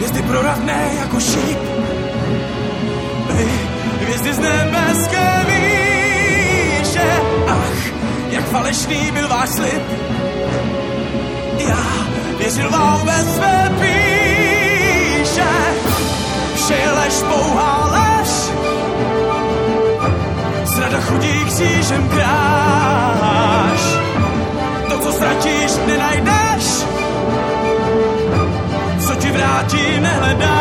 hvězdy proradné jako šíp. Vy, hvězdy z nebeské výše, ach, jak falešný byl váš slib. Já věřil vám ve své píše, vše je lež, pouhá lež. Zrada chudí křížem kráš, to, co ztratíš, nenajdeš, co ti vrátí, nehledáš.